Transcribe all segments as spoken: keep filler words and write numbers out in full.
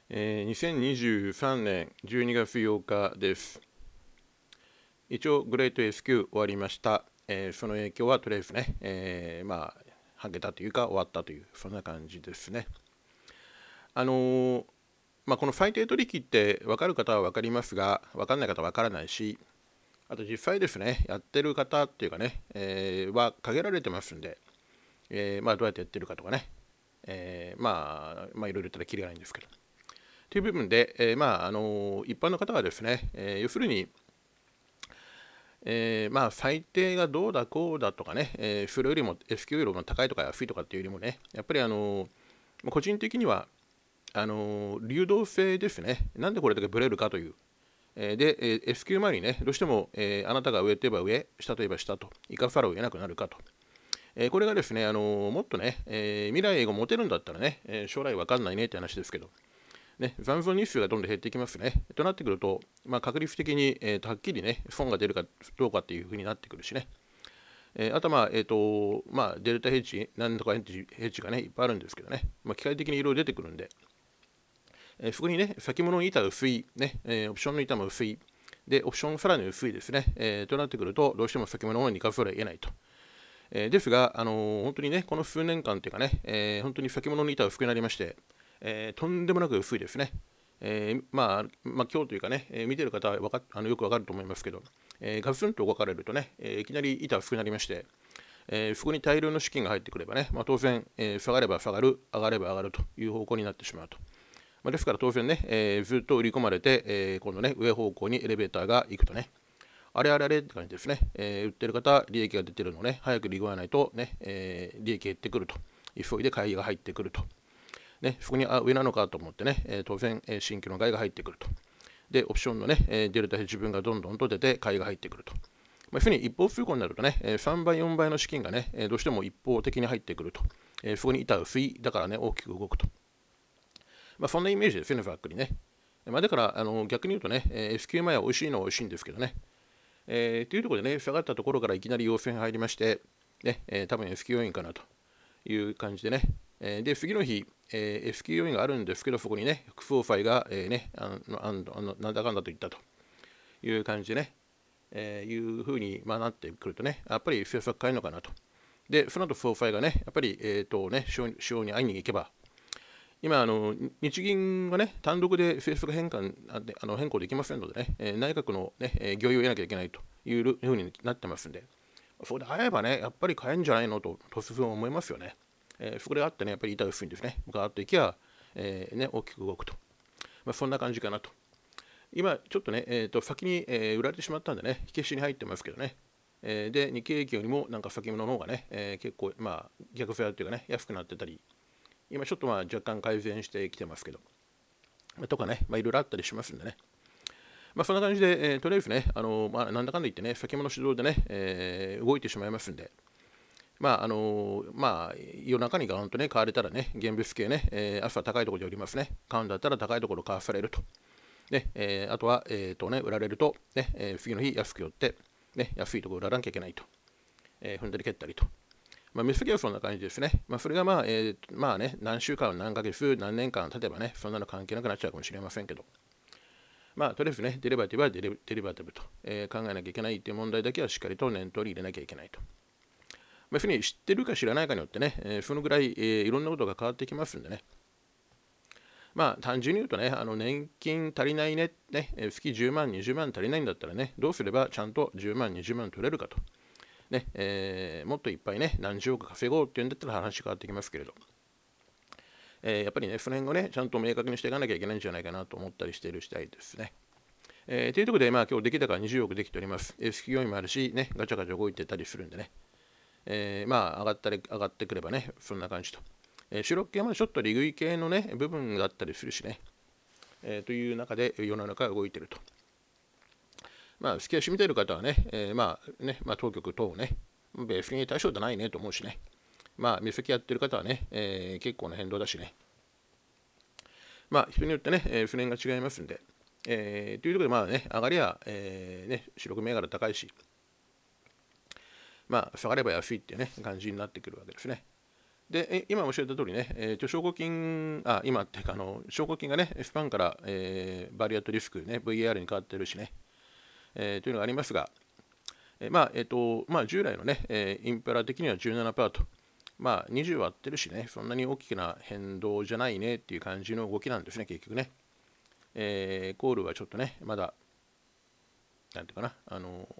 えー、にせんにじゅうさんねんじゅうにがつようかです。一応、グレート エスキュー 終わりました。えー、その影響はとりあえずね、えー、まあ、はけたというか、終わったという、そんな感じですね。あのー、まあ、この最低取引って分かる方は分かりますが、分かんない方は分からないし、あと実際ですね、やってる方っていうかね、えー、は限られてますんで、えー、まあ、どうやってやってるかとかね、えー、まあ、まあ、いろいろ言ったらきりがないんですけど。という部分で、えー、まあ、あのー、一般の方はですね、えー、要するに、えー、まあ、最低がどうだこうだとかね、えー、それよりも エスキュー よりも高いとか安いとかっていうよりもね、やっぱりあのー、個人的には、あのー、流動性ですね。なんでこれだけブレるかという。えー、で、えー、エスキュー 前にね、どうしても、えー、あなたが上といえば上、下といえば下と、生かさるを得なくなるかと。えー、これがですね、あのー、もっとね、えー、未来が持てるんだったらね、えー、将来わかんないねって話ですけど、ね、残存日数がどんどん減っていきますね。となってくると、まあ、確率的に、えー、とはっきりね、損が出るかどうかっていうふうになってくるしね。えー、あとは、まあえーとまあ、デルタヘッジ、なんとかヘッジヘッジがね、いっぱいあるんですけどね、まあ、機械的にいろいろ出てくるんで、えー、そこにね、先物の板が薄い、ねえー、オプションの板も薄い、で、オプションさらに薄いですね、えー、となってくると、どうしても先物の方に行かざるを得ないと。えー、ですが、あのー、本当にね、この数年間というかね、えー、本当に先物の板が薄くなりまして、えー、とんでもなく薄いですね。えー、まあ、まあ、今日というかね、えー、見てる方はわかあのよくわかると思いますけど、えー、ガツンと動かれるとね、えー、いきなり板が薄くなりまして、えー、そこに大量の資金が入ってくればね、まあ、当然、えー、下がれば下がる、上がれば上がるという方向になってしまうと。まあ、ですから当然ね、えー、ずっと売り込まれて、えー、今度ね、上方向にエレベーターが行くとね、あれあれあれって感じですね。えー、売ってる方、利益が出てるのね、早く利食わないとね、えー、利益減ってくると。急いで買いが入ってくると。ね、そこにあ上なのかと思ってね、えー、当然、えー、新規の買いが入ってくると。で、オプションのね、えー、デルタヘッジ分がどんどんと出て、買いが入ってくると。まあ、要するに一方通行になるとね、えー、さんばい、よんばいの資金がね、えー、どうしても一方的に入ってくると。えー、そこに板薄い、だからね、大きく動くと。まあ、そんなイメージですよね、ざっくりね。まあ、だからあの逆に言うとね、えー、エスキュー 前は美味しいのは美味しいんですけどね、えー、というところでね、下がったところからいきなり陽線入りまして、ねえー、多分 エスキュー 要因かなという感じでね、えー、で、次の日、えー、エスキュー 要因があるんですけど、そこにね、副総裁が、えーね、あのあのなんだかんだと言ったという感じでね、えー、いうふうに、まあ、なってくるとね、やっぱり政策変えるのかなと。で、その後総裁がね、やっぱり、えーとね、首相に会いに行けば、今あの、日銀がね、単独で政策変換あの変更できませんのでね、えー、内閣の、ね、合意を得なきゃいけないというふうになってますんで、そこで会えばね、やっぱり変えるんじゃないのと、突然思いますよね。えー、そこであってね、やっぱり板薄いんですね。ガーッといきゃ、えーね、大きく動くと。まあ、そんな感じかなと。今、ちょっとね、えー、と先に、えー売られてしまったんでね、火消しに入ってますけどね。えーで、日経平均よりもなんか先物の方がね、えー結構、まあ、逆フェアというかね、安くなってたり、今ちょっとまあ若干改善してきてますけど、とかね、まあいろいろあったりしますんでね。まあそんな感じで、えーとりあえずね、あのまあなんだかんだ言ってね、先物主導でね、えー動いてしまいますんで、まああのまあ夜中にガーンとね、買われたらね、現物系ね、えー朝高いところで売りますね。買うんだったら高いところ買わされると。ね、えーあとは、えーとね、売られると、ね、えー次の日安く寄って、ね、安いところ売らなきゃいけないと。えー踏んだり蹴ったりと。まあ、目先はそんな感じですね。まあ、それがまあ、えー、まあね、何週間、何ヶ月、何年間経てばね、そんなの関係なくなっちゃうかもしれませんけど、まあ、とりあえずね、デリバティブはデリデリバティブと、えー考えなきゃいけないという問題だけはしっかりと念頭に入れなきゃいけないと。まあ、要するに知ってるか知らないかによってね、えーそのぐらい、えーいろんなことが変わってきますんでね。まあ、単純に言うとね、あの年金足りないね、ね、えー月じゅうまん、にじゅうまん足りないんだったらね、どうすればちゃんとじゅうまん、にじゅうまん取れるかと。ねえーもっといっぱいね、何十億稼ごうっていうんだったら話変わってきますけれど、えーやっぱりね、その辺をね、ちゃんと明確にしていかなきゃいけないんじゃないかなと思ったりしている次第ですね。えー、というところで、まあ、今日出来高にじゅうおくできております。エスキュー 要因もあるし、ね、ガチャガチャ動いてたりするんでね、えーまあ、上がったり上がってくればね、そんな感じと。えー、主力系はちょっと利食い系のね、部分があったりするしね、えーという中で世の中が動いていると。まあ、好き足見ている方はね、えーまあね、まあ、当局等ね、別に対象じゃないねと思うしね、まあ、目先やってる方はね、えー結構な変動だしね、まあ、人によってね、えー、不燃が違いますんで、えーというところで、まあね、上がりは、えーね、主力銘柄高いし、まあ、下がれば安いっていうね、感じになってくるわけですね。 で、え今も教えた通りね、えーと証拠金、あ、今っていうか、あの証拠金がね、F パンから、えーバリアットリスク、ね、ブイエーアール に変わってるしね、えーというのがありますが、えーまあ、えっ、と、まあ、従来のね、えーインペラ的にはじゅうななパーセント、まあ、にじゅう割ってるしね、そんなに大きな変動じゃないねっていう感じの動きなんですね、結局ね。えーコールはちょっとね、まだ、なんていうかな、あの、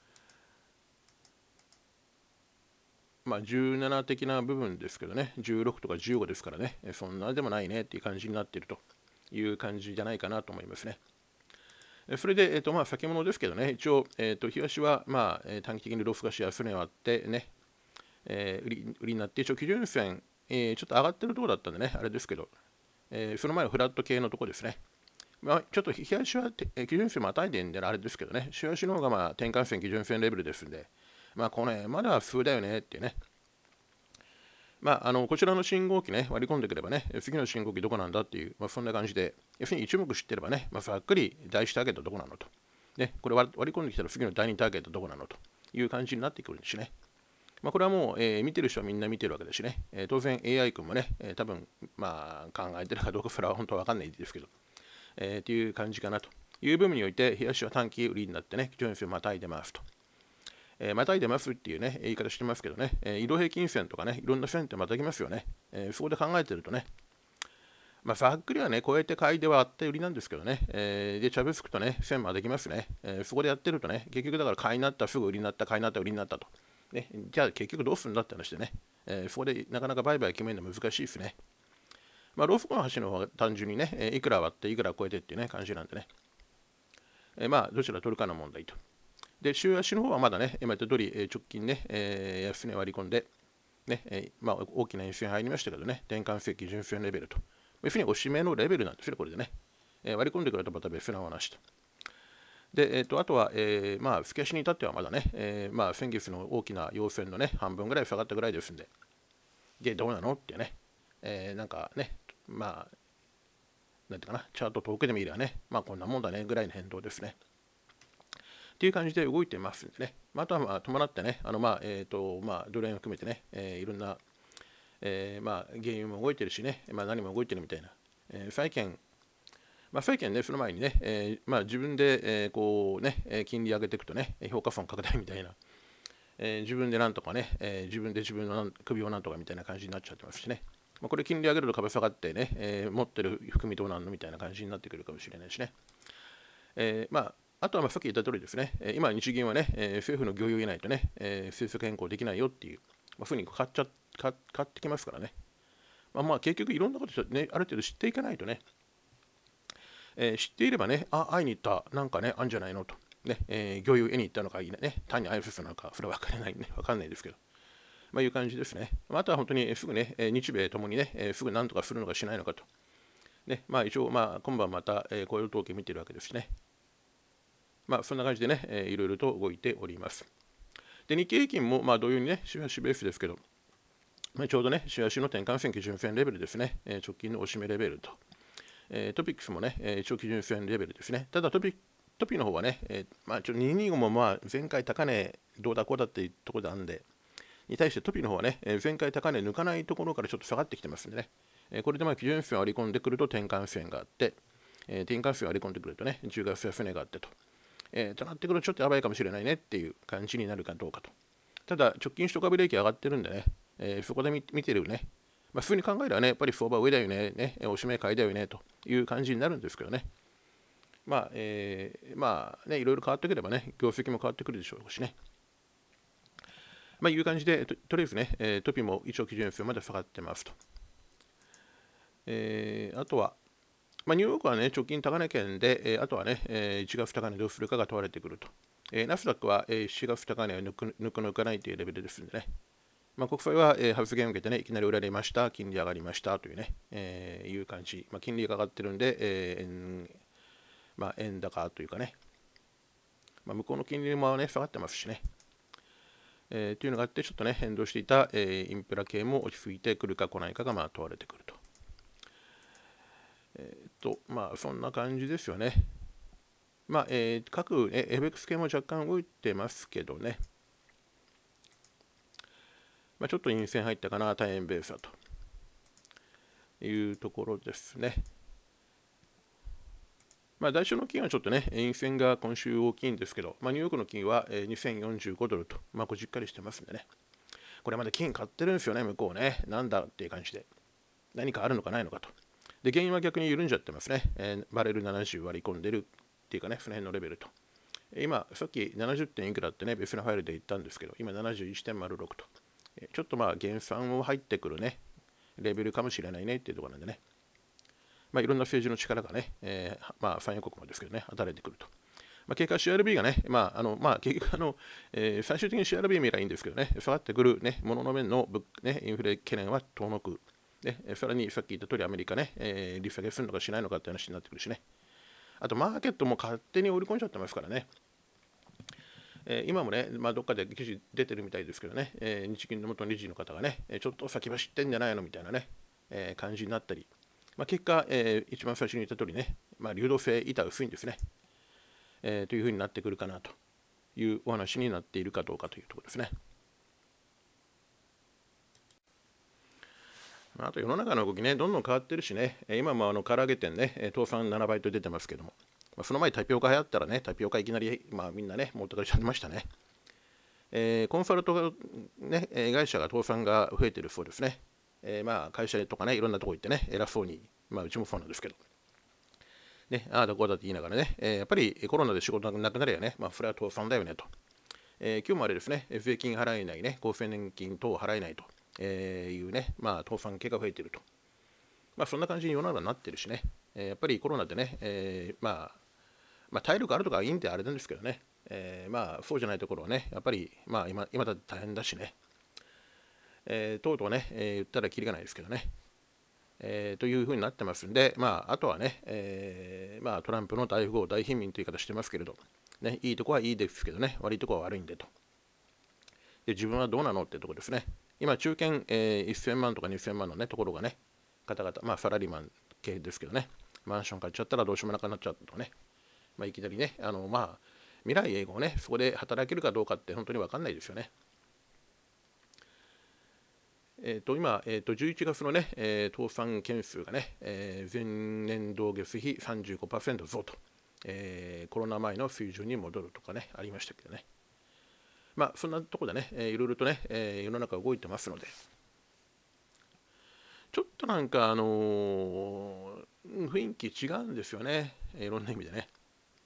まあ、じゅうなな的な部分ですけどね、じゅうろくとかじゅうごですからね、そんなでもないねっていう感じになっているという感じじゃないかなと思いますね。それで、えーとまあ、先物ですけどね、一応、えーと東は、まあ、短期的にロフ貸し安値はあってね、えー売り売りになって、一応基準線、えーちょっと上がってるところだったんでね、あれですけど、えーその前のフラット系のところですね。まあ、ちょっと冷やしは基準線またいでんであれですけどね、冷やしの方がまあ転換線、基準線レベルですんで、まあ、この辺まだ普通だよねっていうね、まあ、あのこちらの信号機ね、割り込んでくればね、次の信号機どこなんだっていう、まあ、そんな感じで、要するに一目知ってればね、まあ、ざっくり第一ターゲットどこなのと、ね、これ割り込んできたら次の第二ターゲットどこなのという感じになってくるんですね。まあ、これはもう、えー見てる人はみんな見てるわけですしね、えー当然 エーアイ 君もね、えー多分まあ考えてるかどうかそれは本当は分かんないですけど、えー、っていう感じかなという部分において、冷やしは短期売りになってね、基準線をまたいでますと。えー、またいでますっていうね、言い方してますけどね、えー移動平均線とかね、いろんな線ってまたぎますよね。えーそこで考えてるとね、まあ、ざっくりはね、こうやって買いではあって売りなんですけどね、えーで、チャブつくとね、線まできますね、えーそこでやってるとね、結局だから買いになった、すぐ売りになった、買いになった、売りになったと。ね、じゃあ結局どうするんだって話でね、えーそこでなかなか売買決めるの難しいですね。まあ、ローソクの端の方が単純にね、えーいくら割っていくら超えてっていうね、感じなんでね、えーまあ、どちら取るかの問題と。で、週足の方はまだね、今言った通り、えー直近ね、えー安値割り込んで、ね、えーまあ、大きな円線入りましたけどね、転換性基準線レベルと。要するにおしめのレベルなんですよ、これでね。えー割り込んでくるとまた別の話と。で、えー、とあとは、えー、まあ、吹き足に至ってはまだね、えーまあ、先月の大きな陽線のね、半分ぐらい下がったぐらいですんで、で、どうなのってね、えーなんかね、まあ、なんていうかな、チャート遠くで見ればね、まあ、こんなもんだねぐらいの変動ですね。っていう感じで動いてますんでね、まあ、あとはまあ伴ってね、あのまあ、えっ、と、まあ、ドル円を含めてね、えーいろんな、えーまあ、原油も動いてるしね、まあ、何も動いてるみたいな、えー債券、まあ、債券ね、その前にね、えーまあ、自分で、えーこうね、えー金利上げていくとね、評価損拡大みたいな、えー自分でなんとかね、えー自分で自分のなん首をなんとかみたいな感じになっちゃってますしね、まあ、これ金利上げると株下がってね、えー持ってる含みどうなんのみたいな感じになってくるかもしれないしね。えーまああとはまあさっき言った通りですね、えー今、日銀はね、えー政府の御用を得ないとね、えー政策変更できないよっていう、まあ、ふうに買っちゃ買買ってきますからね、まあ、まあ結局いろんなこと、ね、ある程度知っていかないとね、えー知っていればね、あ、会いに行った、なんかね、あるんじゃないのと、ね、えー、御用を得に行ったのかいいね、単に挨拶なのか、それは分からないね、分かんないですけど、まあいう感じですね。まあ、あとは本当にすぐね、日米ともにね、えーすぐ何とかするのかしないのかと。ね、まあ一応、まあ今晩また、えー雇用統計見てるわけですね。まあそんな感じでね、えーいろいろと動いております。で、日経平均もまあ同様にね、週足ベースですけど、まあ、ちょうどね、週足の転換線基準線レベルですね、えー直近の押し目レベルと、えートピックスもね、えー一応基準線レベルですね。ただトピトピの方はね、えーまあ、ちょにひゃくにじゅうごもまあ前回高値どうだこうだっていうところなんで、に対してトピの方はね、えー前回高値抜かないところからちょっと下がってきてますんでね、えーこれでまあ基準線を割り込んでくると転換線があって、えー転換線を割り込んでくるとね、じゅうがつ安値があってと、えー、となってくるとちょっとやばいかもしれないねっていう感じになるかどうかと。ただ、直近取得株利益上がってるんでね、えーそこで見見てるね、まあ、普通に考えればね、やっぱり相場上だよね、ね、おしめ買いだよねという感じになるんですけどね。まあ、えー、まあね、いろいろ変わってくればね、業績も変わってくるでしょうしね。まあ、いう感じで、と, とりあえずね、えートピも一応基準線まで下がってますと。えー、あとは、まあ、ニューヨークはね、直近高値圏で、えーあとはね、えーいちがつ高値どうするかが問われてくると。えーナスダックは、えーしちがつ高値を抜く抜く抜かないというレベルですんでね。まあ、国債は、えー発言を受けてね、いきなり売られました、金利上がりましたというね、えーいう感じ。まあ、金利が上がってるんで、えー円まあ、円高というかね、まあ、向こうの金利もね、下がってますしね。えー、というのがあって、ちょっとね、変動していた、えーインペラ系も落ち着いてくるか来ないかがまあ問われてくると。えっ、と、まあ、そんな感じですよね。まあ、えー各、えー、エフエックス 系も若干動いてますけどね。 まあ、ちょっと陰線入ったかな、大円ベースだというところですね。まあ、代償の金はちょっとね、陰線が今週大きいんですけど、まあ、ニューヨークの金はにせんよんじゅうごドルと、まあ、こうじっかりしてますんでね。これまで金買ってるんですよね、向こうね。なんだっていう感じで。何かあるのかないのかと。で、原因は逆に緩んじゃってますね。えー、バレルななじゅう割り込んでるっていうかね、その辺のレベルと。今、さっきななじゅってんいくらってね、別のファイルで言ったんですけど、今 ななじゅういってんまるろく と。ちょっとまあ、減産を入ってくるね、レベルかもしれないねっていうところなんでね。まあ、いろんな政治の力がね、えー、まあ、産油国もですけどね、働いてくると。まあ、結果 シーアールビー がね、まあ、あの、まあ、結局あの、えー、最終的に シーアールビー 見ればいいんですけどね、下がってくるね、物の面の、ね、インフレ懸念は遠のく。ね、さらにさっき言った通りアメリカね、えー、利下げするのかしないのかって話になってくるしね。あと、マーケットも勝手に織り込んじゃってますからね。えー、今もね、まあ、どっかで記事出てるみたいですけどね、えー、日銀の元理事の方がね、ちょっと先走ってんじゃないのみたいなね、えー、感じになったり、まあ、結果、えー、一番最初に言った通りね、まあ、流動性板薄いんですね、えー、というふうになってくるかなというお話になっているかどうかというところですね。あと世の中の動きね、どんどん変わってるしね、今もあの唐揚げ店ね、倒産ななばいと出てますけども、まあ、その前タピオカ流行ったらね、タピオカいきなり、まあ、みんなね、持ってかれちゃいましたね。えー、コンサルト、ね、会社が倒産が増えてるそうですね。えー、まあ会社とかね、いろんなとこ行ってね、偉そうに、まあうちもそうなんですけど、ね、ああだこうだって言いながらね、えー、やっぱりコロナで仕事がなくなればね、まあそれは倒産だよねと。えー、今日もあれですね、税金払えないね、厚生年金等払えないと、えー、いうね、まあ倒産系が増えていると。まあそんな感じに世の中になってるしね、えー、やっぱりコロナでね、えー、まあ、まあ体力あるとかいいんであれなんですけどね、えー、まあそうじゃないところはね、やっぱりまあ今今だって大変だしね、えー、とうとうね、えー、言ったらきりがないですけどね、えー、というふうになってますんで、まあ、あとはね、えーまあ、トランプの大富豪、大貧民という言い方してますけれど、ね、いいとこはいいですけどね、悪いとこは悪いんでと。で、自分はどうなのってところですね。今、中堅、えー、せんまんとかにせんまんの、ね、ところがね、方々、まあ、サラリーマン系ですけどね、マンション買っちゃったらどうしようもなくなっちゃったとかね、まあ、いきなりね、あのまあ、未来永劫ね、そこで働けるかどうかって本当に分かんないですよね。えー、と今、えー、とじゅういちがつのね、えー、倒産件数がね、えー、前年同月比 さんじゅうごパーセント 増と、えー、コロナ前の水準に戻るとかね、ありましたけどね。まあ、そんなところでね、えー、いろいろとね、えー、世の中動いてますので、ちょっとなんか、あのー、雰囲気違うんですよね、いろんな意味でね。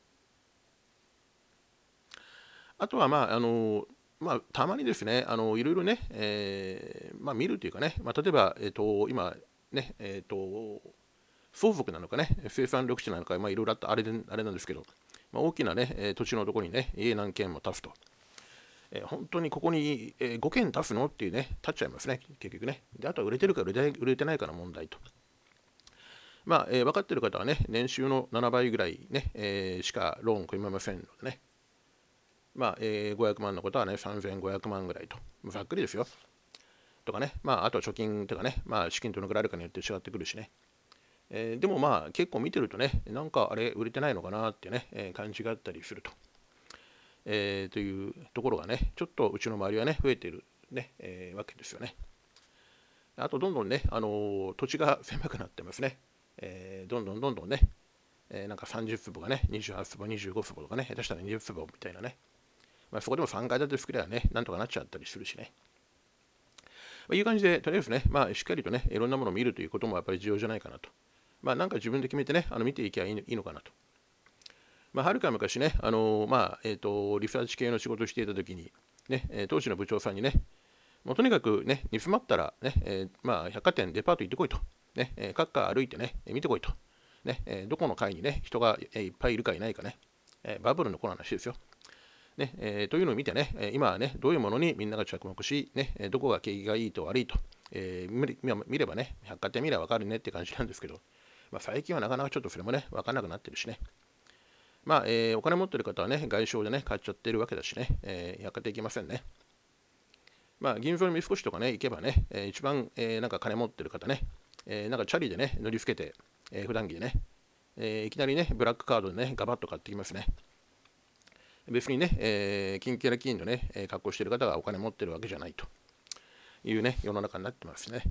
あとは、まあ、あのーまあ、たまにですね、あのいろいろね、えーまあ、見るというかね、まあ、例えば、えー、と今、ね、えー、と相続なのかね、生産緑地なのか、まあ、いろいろあったあれであれなんですけど、まあ、大きな、ね、土地のところにね、家何軒も建つと、えー、本当にここに、えー、ごけん建つのっていうね、建っちゃいますね、結局ね。で、あとは売れてるか売れてない売れてないかの問題と。まあ、えー、分かっている方はね、年収のななばいぐらいね、えー、しかローン組めませんのでね、まあ、えー、ごひゃくまんのことはね、さんぜんごひゃくまんぐらいと。ざっくりですよ。とかね、まあ、あとは貯金とかね、まあ、資金どのくらいあるかによって違ってくるしね。えー、でもまあ、結構見てるとね、なんかあれ、売れてないのかなってね、えー、感じがあったりすると。えー、というところがね、ちょっとうちの周りはね、増えている、ねえー、わけですよね。あと、どんどんね、あのー、土地が狭くなってますね。えー、どんどんどんどんね、えー、なんかさんじゅうつぼがね、にじゅうはちつぼ、にじゅうごつぼとかね、下手したらにじゅうつぼみたいなね。まあ、そこでもさんがい建て作ればね、なんとかなっちゃったりするしね。まあ、いう感じで、とりあえずね、まあ、しっかりとね、いろんなものを見るということもやっぱり重要じゃないかなと。まあ、なんか自分で決めてね、あの見ていけばいいのかなと。まあ、はるか昔ね、あのー、まあ、えっ、ー、と、リサーチ系の仕事をしていたときに、ね、当時の部長さんにね、もうとにかくね、煮詰まったらね、えー、まあ、百貨店、デパート行ってこいと。ね、えー、各家歩いてね、見てこいと。ね、えー、どこの階にね、人がいっぱいいるかいないかね、えー、バブルの頃の話ですよ。ねえー、というのを見てね、今はね、どういうものにみんなが着目し、ね、どこが景気がいいと悪いと、えー、見ればね、百貨店見れば分かるねって感じなんですけど、まあ、最近はなかなかちょっとそれもね、分からなくなってるしね。まあ、えー、お金持ってる方はね、外商でね、買っちゃってるわけだしね、えー、百貨店行きませんね。まあ、銀座の三越とかね、行けばね、えー、一番、えー、なんか金持ってる方ね、えー、なんかチャリでね、乗り付けて、えー、普段着でね、えー、いきなりね、ブラックカードでね、ガバッと買ってきますね。別にね、えー、金キラ金のね、格好してる方がお金持ってるわけじゃないというね、世の中になってますね。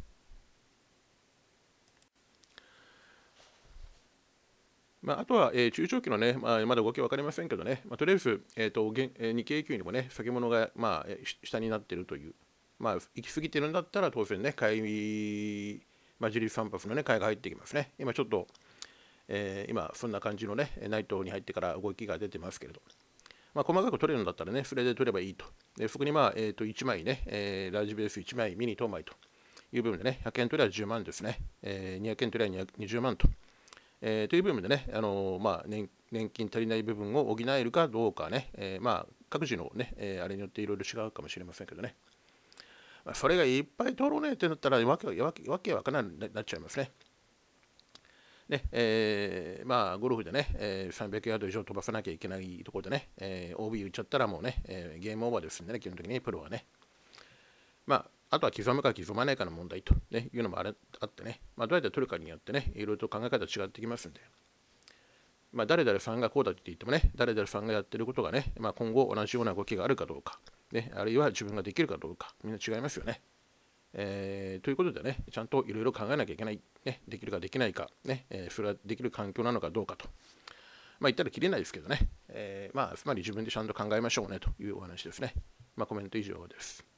まあ、あとは、えー中長期のね、まあ、まだ動きは分かりませんけどね、まあ、とりあえず、えーと現えー日経平均にもね、先物が、まあ、えーし下になっているという、まあ、行き過ぎてるんだったら、当然ね、買い、まあ、自立反発のね、買いが入ってきますね。今ちょっと、えー今、そんな感じのね、ナイトに入ってから動きが出てますけれど、まあ、細かく取れるんだったらね、それで取ればいいと。でそこに、まあえー、といちまいね、えーラージベースいちまい、ミニ等枚という部分でね、ひゃくえん取りはじゅうまんですね、えー、にひゃくえん取りはにじゅうまんと。えーという部分でね、あのーまあ年、年金足りない部分を補えるかどうかね、えーまあ、各自のね、えーあれによっていろいろ違うかもしれませんけどね、まあ、それがいっぱい取ろうねってなったらわけわけわけわからなくなっちゃいますね。ねえーまあ、ゴルフでね、えーさんびゃくヤード以上飛ばさなきゃいけないところでね、えー、オービー 打っちゃったらもうね、えーゲームオーバーですんでね、基本的にプロはね。まあ、あとは刻むか刻まないかの問題と、ね、いうのもあれあってね、まあ、どうやって取るかによってね、いろいろと考え方違ってきますんで、まあ、誰々さんがこうだって言ってもね、誰々さんがやってることがね、まあ、今後同じような動きがあるかどうか、ね、あるいは自分ができるかどうか、みんな違いますよね。えーということでね、ちゃんといろいろ考えなきゃいけない、ね、できるかできないか、ねえーそれはできる環境なのかどうかと、まあ、言ったらきれないですけどね、えーまあ、つまり自分でちゃんと考えましょうねというお話ですね。まあ、コメント以上です。